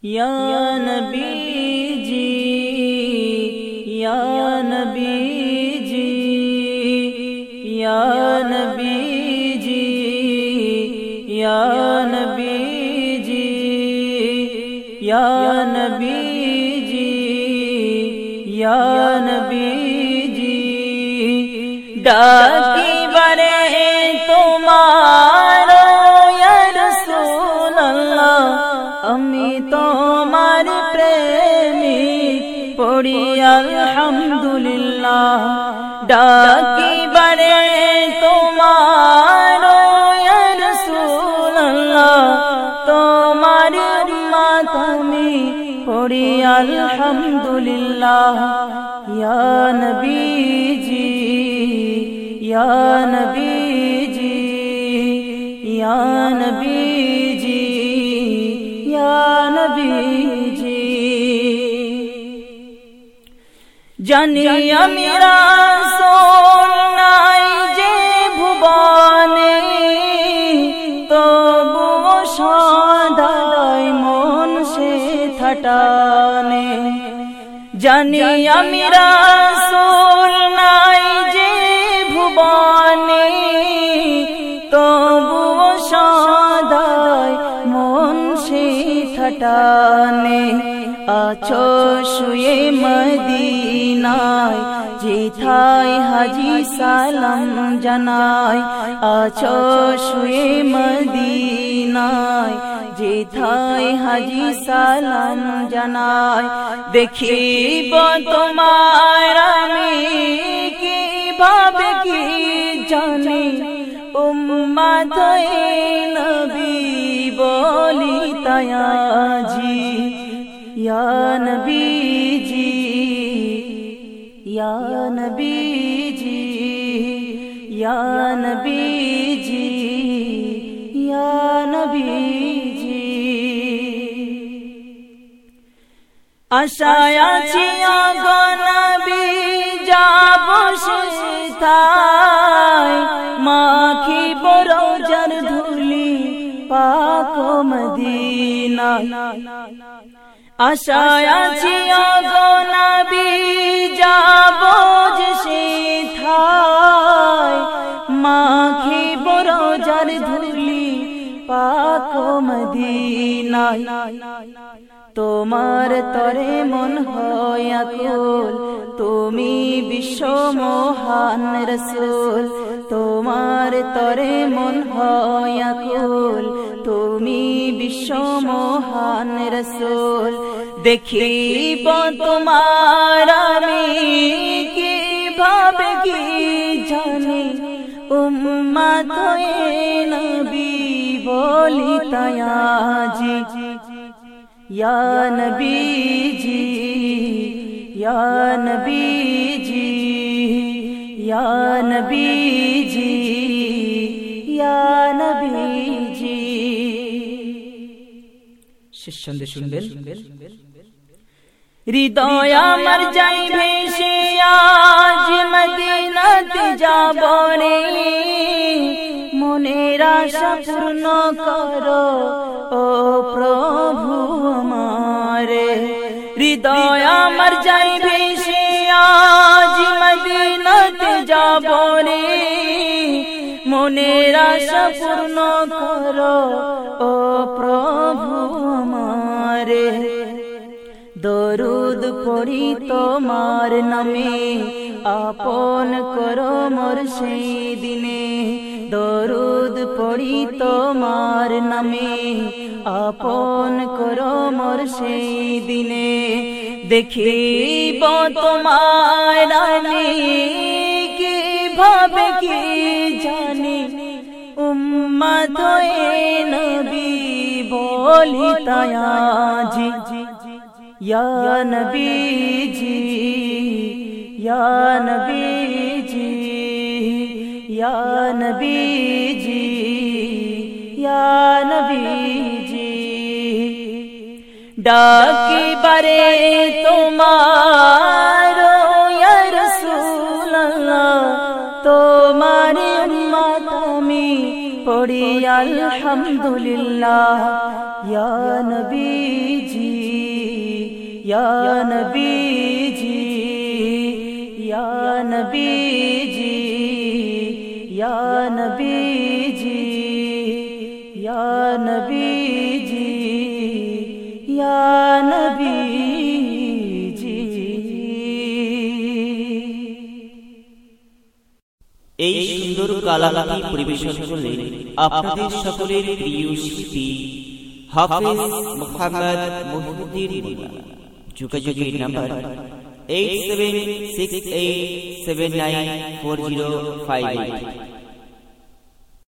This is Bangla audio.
या नबी जी, या नबी जी, या नबी जी, या नबी जी, या नबी जी, या नबी जी। डाकी बरे तुम्हारो या रसूल अल्लाह, अमी तोमार प्रेमिक पड़ी अल्हम्दुलिल्लाह। डाकी बरे तुम्हारो या रसूल अल्लाह, तोमार उम्मत अमी पड़ी अल्हम्दुलिल्लाह। या नबी जी, या नबी जी, या नबी जी, या नबी जी। জানিয়া মেরা সোনাই যে ভুবনে, তবুও সদাই মন সে থাটানে। জানিয়া মেরা সোনাই যে ভুবনে, তবুও সদাই মন সে থাটানে। আছো শুয়ে মদিনায়, যেথায় হাজি সালাম জানায়। আছো শুয়ে মদিনায়, যেথায় হাজি সালাম জানায়। দেখিব তোমার আমি কিভাবে কি জানি, উম্মত নবী বলি তায়াজি। या नबी जी, या नबी जी, या नबी जी, या नबी जी। आशाय आछि गो नबी যাব সেথায়, মাখিব রওজার ধুলি পাক মদিনায়। আশায় আছি গো নবী যাব যে সেথায়, মাখিব রওজার ধুলি পাক মদিনায়। তোমার তরে মন হয় আকুল, তুমি বিশ্ব মহান রসূল। তোমার তরে মন হয় আকুল, তুমি বিশ্ব মহান রসূল। দেখিব তোমার আমি কিভাবে কি জানি, উম্মত নবী বলি তায়াজি। या नबी जी, या नबी जी, या नबी जी, या नबी जी। শেষ সন্দেশ শুনবেন। হৃদয় আমার যাই ভেসে আজ মদিনাতে যাব রে, মনের আশা পূর্ণ করো ও প্রভু আমারে। হৃদয় আমার যাই ভেসে আজ মদিনাতে যাব রে, মনের আশা পূর্ণ করো ও প্রভু আমারে। দরুদ পড়ি তোমার নামে, আপন করো মোর সেই দিনে। দরুদ পড়ি তোমার নামে, আপন করো মোর সেই দিনে। দেখিব তোমার আমি কিভাবে কি জানি, উম্মত নবী বলি তায়াজি। या नबी जी, या नबी जी, या नबी जी, या नबी जी। डाकी बरे तुम्हारो या रसूल अल्लाह, तुम्हारी उम्मत में पड़ी अल्हम्दुलिल्लाह। या नबी जी, या नबी जी, या नबी जी, या नबी जी, या नबी जी, या नबी जी। এই সুন্দর কালামটি পরিবেশন করলেন আপনাদের সকলের প্রিয় শিল্পী হাফেজ মোহাম্মদ মুহিউদ্দিন মোল্লা। যোগাযোগের নাম্বার 8768794058।